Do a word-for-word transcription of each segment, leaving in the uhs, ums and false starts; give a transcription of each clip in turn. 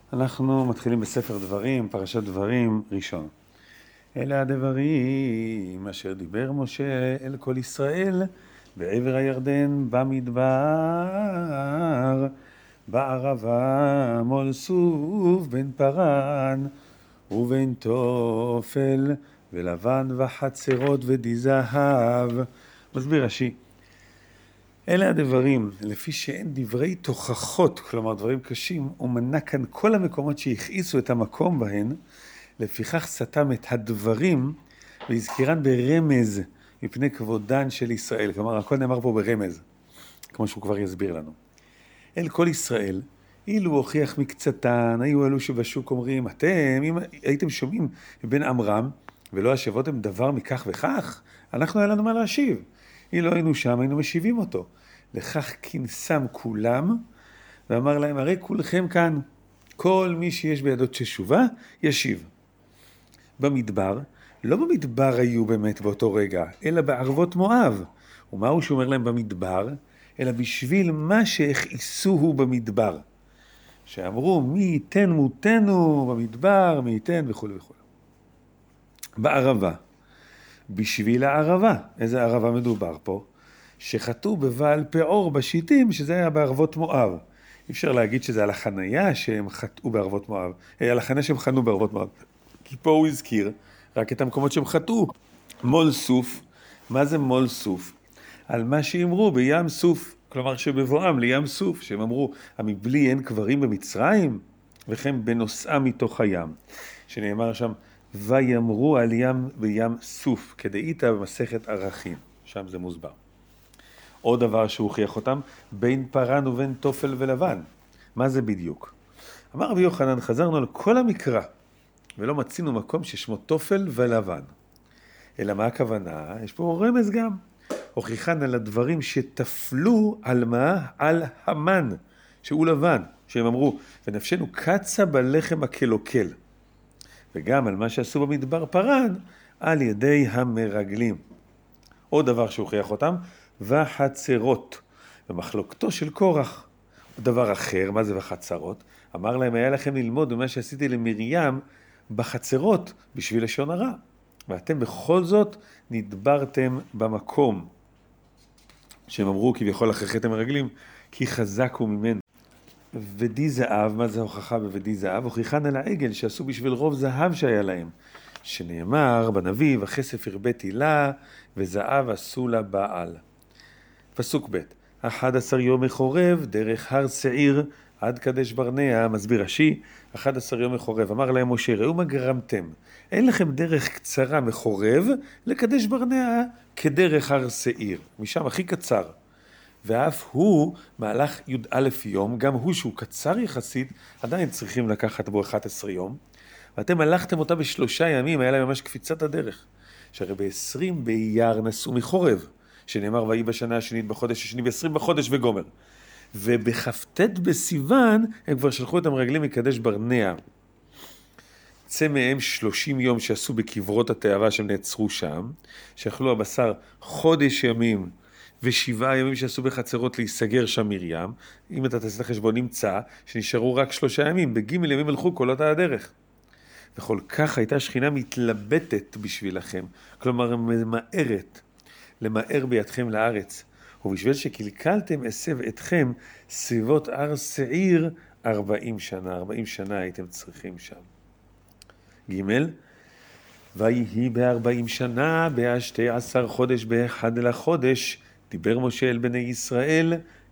אנחנו מתחילים בספר דברים, פרשת דברים ראשון. אלה הדברים אשר דיבר משה אל כל ישראל בעבר הירדן במדבר, בערבה מול סוף בין פרן ובין תופל ולבן וחצרות ודי זהב. מסביר רש"י, אלה הדברים, לפי שאין דברי תוכחות, כלומר דברים קשים, הוא מנה כאן כל המקומות שהכעיסו את המקום בהן, לפיכך סתם את הדברים והזכירן ברמז מפני כבודן של ישראל. כלומר, הכל נאמר פה ברמז, כמו שהוא כבר יסביר לנו. אל כל ישראל, אילו הוכיח מקצתן, היו אלו שבשוק אומרים, אתם, אם הייתם שומעים בן עמרם, ולא השבותם דבר מכך וכך, אנחנו היה לנו מה להשיב. אילו היינו שם, היינו משיבים אותו. לכך כנסם כולם, ואמר להם, הרי כולכם כאן, כל מי שיש בידו תשובה, ישיב. במדבר, לא במדבר היו באמת באותו רגע, אלא בערבות מואב. ומהו שאומר להם במדבר? אלא בשביל מה שהכעיסוהו במדבר. שאמרו, מי ייתן מותנו במדבר, מי ייתן וכו' וכו'. בערבה. בשביל הערבה. איזה ערבה מדובר פה? שחטאו בבעל פאור בשיטים, שזה היה בערבות מואב. אי אפשר להגיד שזה על החנייה שהם חטאו בערבות מואב, על החנייה שהם חנו בערבות מואב. כי פה הוא הזכיר רק את המקומות שהם חטאו. מול סוף, מה זה מול סוף? על מה שאמרו בים סוף, כלומר שבבואם לים סוף, שהם אמרו, המבלי אין קברים במצרים, וכן בנוסעה מתוך הים. שנאמר שם, ויאמרו על ים בים סוף, כדאיתא במסכת ערכים, שם זה מוסבר. עוד דבר שהוכיח אותם, בין פרן ובין תופל ולבן. מה זה בדיוק? אמר רבי יוחנן, חזרנו על כל המקרא, ולא מצינו מקום ששמו תופל ולבן. אלא מה הכוונה? יש פה רמז גם. הוכיחן על הדברים שתפלו על מה? על המן, שהוא לבן, שהם אמרו, ונפשנו קצה בלחם הקלוקל. וגם על מה שעשו במדבר פרן, על ידי המרגלים. עוד דבר שהוכיח אותם, וחצרות, במחלוקתו של קורח. דבר אחר, מה זה וחצרות? אמר להם, היה לכם ללמוד במה שעשיתי למרים בחצרות בשביל לשון הרע. ואתם בכל זאת נדברתם במקום. שהם אמרו כביכול אחרי חטא המרגלים, כי חזק הוא ממנו. ודי זהב, מה זה הוכחה בודי זהב? הוכיחן על העגל שעשו בשביל רוב זהב שהיה להם. שנאמר בנביא, וכסף הרביתי לה, וזהב עשו לה בעל. פסוק ב' אחד עשר יום מחורב, דרך הר שעיר, עד קדש ברנע, מסביר רש"י, אחד עשר יום מחורב. אמר להם משה, ראו מה גרמתם. אין לכם דרך קצרה מחורב, לקדש ברנע כדרך הר שעיר. משם הכי קצר. ואף הוא מהלך י"א יום, גם הוא שהוא קצר יחסית, עדיין צריכים לקחת בו אחד עשר יום. ואתם הלכתם אותה בשלושה ימים, היה להם ממש קפיצת הדרך. שהרי ב-עשרים באייר נסעו מחורב, שנאמר ויהי בשנה השנית בחודש השני, ב-עשרים בחודש וגומר. ובכ"ט בסיוון הם כבר שלחו את המרגלים מקדש ברנע. צא מהם שלושים יום שעשו בקברות התאווה שהם נעצרו שם, שאכלו הבשר חודש ימים, ושבעה ימים שעשו בחצרות להיסגר שם מרים. אם אתה תעשה לחשבון נמצא שנשארו רק שלושה ימים, בגימל ימים הלכו כל אותה הדרך. וכל כך הייתה שכינה מתלבטת בשבילכם, כלומר ממהרת, למהר בידכם לארץ, ובשביל שקלקלתם אסב אתכם סביבות הר שעיר ארבעים שנה, ארבעים שנה הייתם צריכים שם. ג' ויהי בארבעים שנה, בשתי עשר חודש באחד לחודש, דיבר משה אל בני ישראל,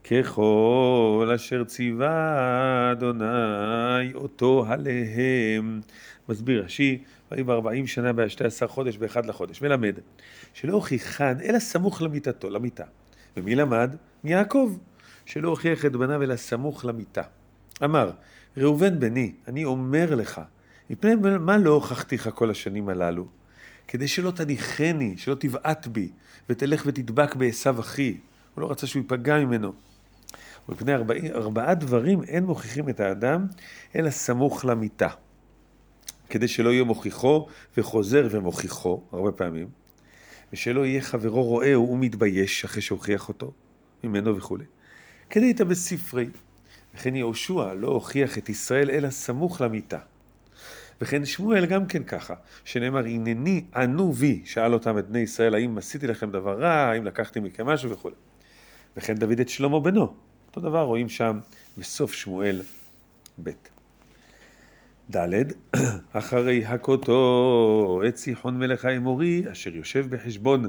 ככל אשר ציווה אדוני אותו עליהם. מסביר רש"י, ויהי בארבעים שנה בשתי עשר חודש באחד לחודש. מלמד שלא הוכיחן אלא סמוך למיטתו, למיטה. ומי למד? מיעקב, שלא הוכיח את בניו אלא סמוך למיטה. אמר, ראובן בני, אני אומר לך, מפני מה לא הוכחתיך כל השנים הללו? כדי שלא תניחני, שלא תבעט בי, ותלך ותדבק בעשיו אחי. הוא לא רצה שהוא ייפגע ממנו. ובפני ארבע, ארבעה דברים אין מוכיחים את האדם, אלא סמוך למיטה. כדי שלא יהיה מוכיחו וחוזר ומוכיחו, הרבה פעמים, ושלא יהיה חברו רואהו ומתבייש אחרי שהוכיח אותו, ממנו וכו'. כדי יתה בספרי, וכן יהושע לא הוכיח את ישראל אלא סמוך למיטה. וכן שמואל גם כן ככה, שנאמר, הנני ענו בי, שאל אותם את בני ישראל, האם עשיתי לכם דבר רע, האם לקחתי מכם משהו וכו'. וכן דוד את שלמה בנו. אותו דבר רואים שם בסוף שמואל ב'. ד' אחרי הכותו את סיחון מלך האמורי, אשר יושב בחשבון,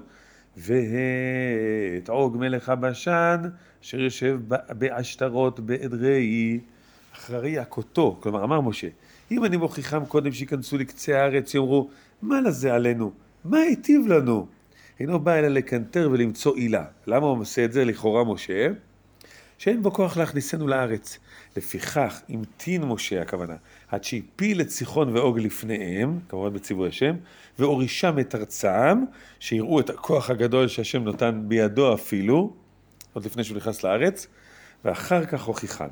ואת עוג מלך הבשן, אשר יושב בעשתרות באדרעי. אחרי הכותו, כלומר אמר משה, אם אני מוכיחם קודם שיכנסו לקצה הארץ, יאמרו, מה לזה עלינו? מה היטיב לנו? אינו בא אלא לקנטר ולמצוא עילה. למה הוא עושה את זה לכאורה משה? שאין בו כוח להכניסנו לארץ. לפיכך המתין משה, הכוונה, עד שהפיל את סיחון ואוג לפניהם, כמובן בציווי השם, והורישם את ארצם, שיראו את הכוח הגדול שהשם נותן בידו אפילו, עוד לפני שהוא נכנס לארץ, ואחר כך הוכיחן.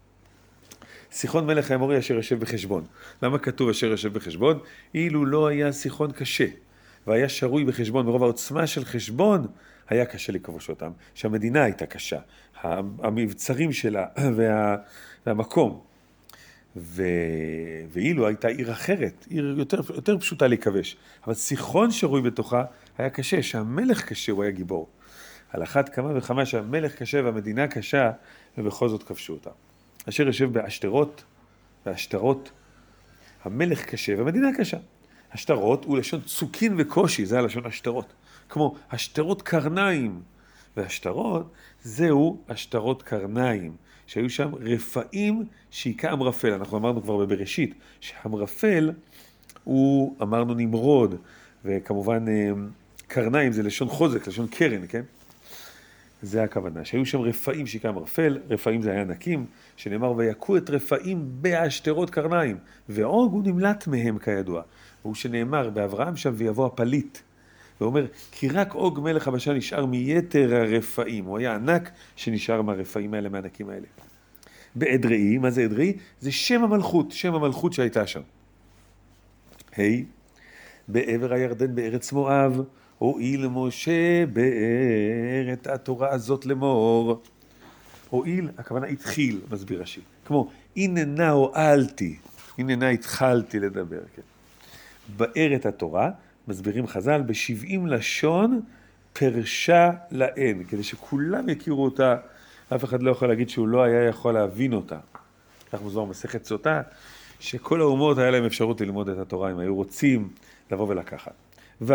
סיחון מלך האמורי אשר יושב בחשבון. למה כתוב אשר יושב בחשבון? אילו לא היה סיחון קשה, והיה שרוי בחשבון, מרוב העוצמה של חשבון, היה קשה לכבוש אותם, שהמדינה הייתה קשה, המבצרים שלה וה, והמקום. ו... ואילו הייתה עיר אחרת, עיר יותר, יותר פשוטה להיכבש, אבל סיחון שרוי בתוכה היה קשה, שהמלך קשה הוא היה גיבור. על אחת כמה וכמה שהמלך קשה והמדינה קשה, ובכל זאת כבשו אותה. אשר יושב באשתרות, באשתרות, המלך קשה והמדינה קשה. השטרות הוא לשון צוקין וקושי, זה הלשון השטרות. כמו השטרות קרניים. והשטרות זהו השטרות קרניים, שהיו שם רפאים שיקה אמרפל. אנחנו אמרנו כבר בבראשית, שאמרפל הוא, אמרנו נמרוד, וכמובן קרניים זה לשון חוזק, לשון קרן, כן? זה הכוונה, שהיו שם רפאים שיקה אמרפל, רפאים זה היה ענקים, שנאמר ויקו את רפאים בהשטרות קרניים, ועוג הוא נמלט מהם כידוע. והוא שנאמר באברהם שם ויבוא הפליט, ואומר כי רק עוג מלך הבשן נשאר מיתר הרפאים, הוא היה ענק שנשאר מהרפאים האלה, מהענקים האלה. באדרעי, מה זה אדרעי? זה שם המלכות, שם המלכות שהייתה שם. היי, בעבר הירדן בארץ מואב, הועיל משה באר את התורה הזאת לאמור. הועיל, הכוונה התחיל, מסביר רש"י. כמו, הננה הועלתי, הננה התחלתי לדבר. כן. באר את התורה, מסבירים חז"ל, בשבעים לשון פרשה להן, כדי שכולם יכירו אותה, אף אחד לא יכול להגיד שהוא לא היה יכול להבין אותה. כך מוזר מסכת סוטה, שכל האומות היה להם אפשרות ללמוד את התורה, אם היו רוצים לבוא ולקחת. ו'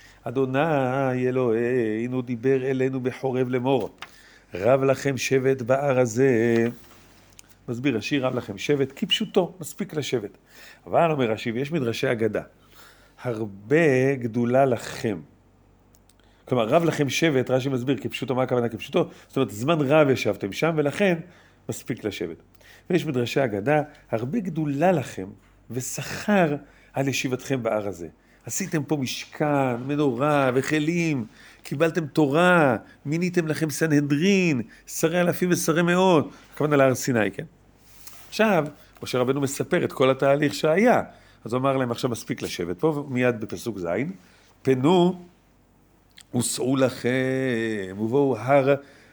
אדוני אלוהינו דיבר אלינו בחורב לאמור, רב לכם שבט בהר הזה. מסביר רש"י, רב לכם שבט כפשוטו, מספיק לשבט. אבל אומר רש"י, ויש מדרשי אגדה, הרבה גדולה לכם. כלומר, רב לכם שבט, רש"י מסביר כפשוטו, מה הכוונה כפשוטו? זאת אומרת, זמן רב ישבתם שם, ולכן מספיק לשבט. ויש מדרשי אגדה, הרבה גדולה לכם, ושכר על ישיבתכם בהר הזה. עשיתם פה משכן, מנורה וכלים, קיבלתם תורה, מיניתם לכם סנהדרין, שרי אלפים ושרי מאות, הכוונה להר סיני, כן? עכשיו, משה רבנו מספר את כל התהליך שהיה, אז הוא אמר להם עכשיו מספיק לשבת פה, ומיד בפסוק זין, פנו וסעו לכם, ובואו הר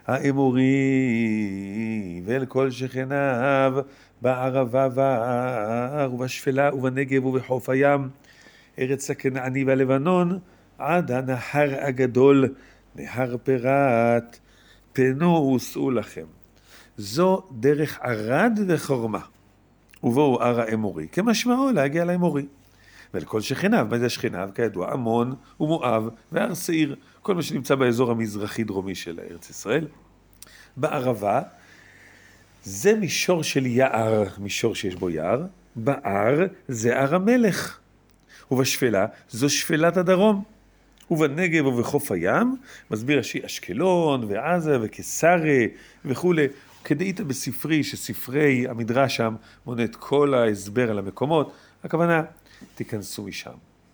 האמורי, ואל כל שכניו, בערבה וההר, ובשפלה ובנגב ובחוף הים, ארץ הכנעני והלבנון, עד הנהר הגדול, נהר פרת, פנו וסעו לכם. זו דרך ערד וחורמה. ובואו הר האמורי, כמשמעו להגיע לאמורי. ולכל שכניו, מה זה שכניו? כידוע, עמון ומואב והר שעיר, כל מה שנמצא באזור המזרחי-דרומי של ארץ ישראל. בערבה, זה מישור של יער, מישור שיש בו יער. בהר זה הר המלך. ובשפלה, זו שפלת הדרום. ובנגב ובחוף הים, מסביר רש"י אשקלון ועזה וקיסריה וכו'. כדאית בספרי, שספרי המדרש שם מונה את כל ההסבר על המקומות, הכוונה, תיכנסו משם.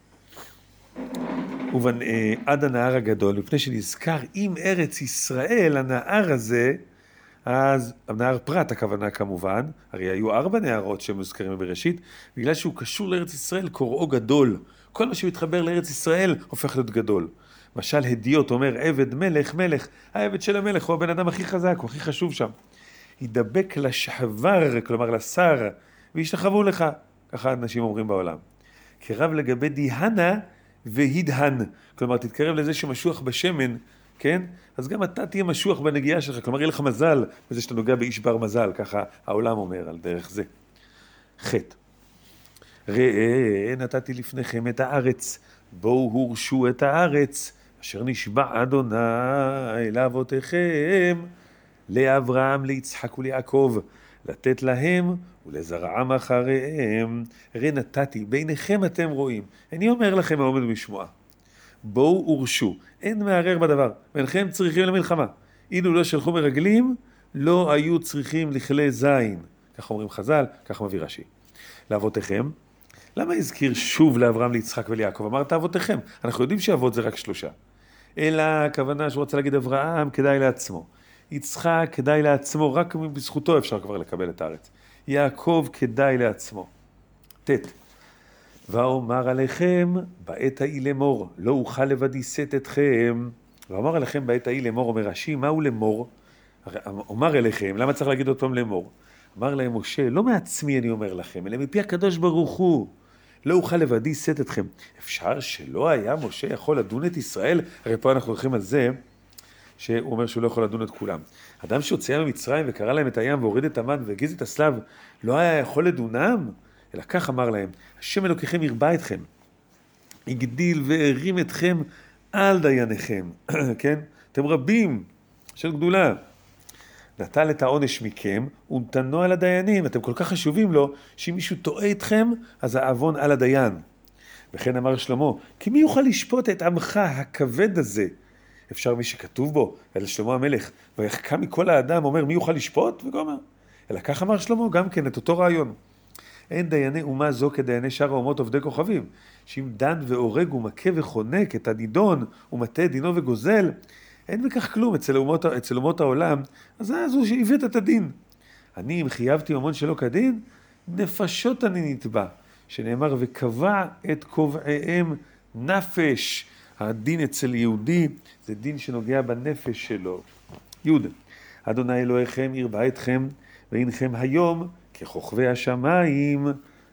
עד הנהר הגדול, לפני שנזכר עם ארץ ישראל, הנהר הזה, אז הנהר פרת הכוונה כמובן, הרי היו ארבע נהרות שמוזכרים בראשית, בגלל שהוא קשור לארץ ישראל, קוראו גדול. כל מה שמתחבר לארץ ישראל הופך להיות גדול. משל הדיוט אומר, עבד מלך, מלך, העבד של המלך הוא הבן אדם הכי חזק, הוא הכי חשוב שם. הידבק לשחבר, כלומר לשר, והשתחוו לך, ככה אנשים אומרים בעולם. קרב לגבי דיהנה והידהן, כלומר תתקרב לזה שמשוח בשמן, כן? אז גם אתה תהיה משוח בנגיעה שלך, כלומר יהיה לך מזל, בזה שאתה נוגע באיש בר מזל, ככה העולם אומר על דרך זה. חטא. ראה נתתי לפניכם את הארץ, בואו הורשו את הארץ, אשר נשבע אדוני לאבותיכם, לאברהם, ליצחק וליעקב, לתת להם ולזרעם אחריהם. ראה נתתי, ביניכם אתם רואים, אני אומר לכם העומד משמוע, בואו הורשו, אין מערער בדבר, ואינכם צריכים למלחמה. אילו לא שלחו מרגלים, לא היו צריכים לכלי זין. כך אומרים חז"ל, כך מביא רש"י. לאבותיכם, למה הזכיר שוב לאברהם, ליצחק וליעקב? אמרת אבותיכם, אנחנו יודעים שאבות זה רק שלושה. אלא הכוונה שהוא רוצה להגיד אברהם כדאי לעצמו. יצחק כדאי לעצמו, רק בזכותו אפשר כבר לקבל את הארץ. יעקב כדאי לעצמו. תת. ואומר עליכם בעת ההיא לאמור, לא אוכל לבדי שאת אתכם. ואומר עליכם בעת ההיא לאמור, אומר רש"י, מהו לאמור? אומר אליכם, למה צריך להגיד אותם לאמור? אמר להם משה, לא מעצמי אני אומר לכם, אלא מפי הקדוש ברוך הוא. לא אוכל לבדי שאת אתכם. אפשר שלא היה משה יכול לדון את ישראל? הרי פה אנחנו הולכים על זה, שהוא אומר שהוא לא יכול לדון את כולם. אדם שהוציא ממצרים וקרא להם את הים והוריד את המן והגיז את הסלב, לא היה יכול לדונם? אלא כך אמר להם, השם אלוקיכם ירבה אתכם, הגדיל והרים אתכם על דייניכם, כן? אתם רבים של גדולה. נטל את העונש מכם ונתנו על הדיינים, אתם כל כך חשובים לו, שאם מישהו טועה אתכם, אז העוון על הדיין. וכן אמר שלמה, כי מי יוכל לשפוט את עמך הכבד הזה? אפשר מי שכתוב בו, אלא שלמה המלך, ויחכה מכל האדם, אומר מי יוכל לשפוט? וגומר. אלא כך אמר שלמה גם כן את אותו רעיון. אין דייני אומה זו כדייני שאר האומות עובדי כוכבים, שאם דן והורג ומכה וחונק את הנידון ומטה דינו וגוזל, אין בכך כלום אצל אומות, אצל אומות העולם, אז אז הוא שהבאת את הדין. אני אם חייבתי ממון שלא כדין, נפשות אני נתבע, שנאמר וקבע את קובעיהם נפש. הדין אצל יהודי זה דין שנוגע בנפש שלו. יהודה, אדוני אלוהיכם ירבה אתכם, והנכם היום ככוכבי השמיים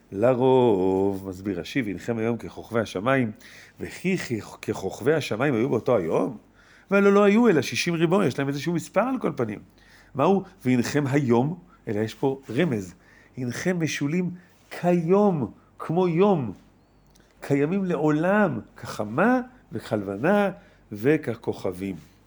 לרוב. מסביר רש"י, והנכם היום ככוכבי השמיים, וכי ככוכבי השמיים היו באותו היום? ולא לא היו אלא שישים ריבון, יש להם איזשהו מספר על כל פנים. מהו? והנכם היום, אלא יש פה רמז, הנכם משולים כיום, כמו יום, קיימים לעולם, כחמה וכלבנה וככוכבים.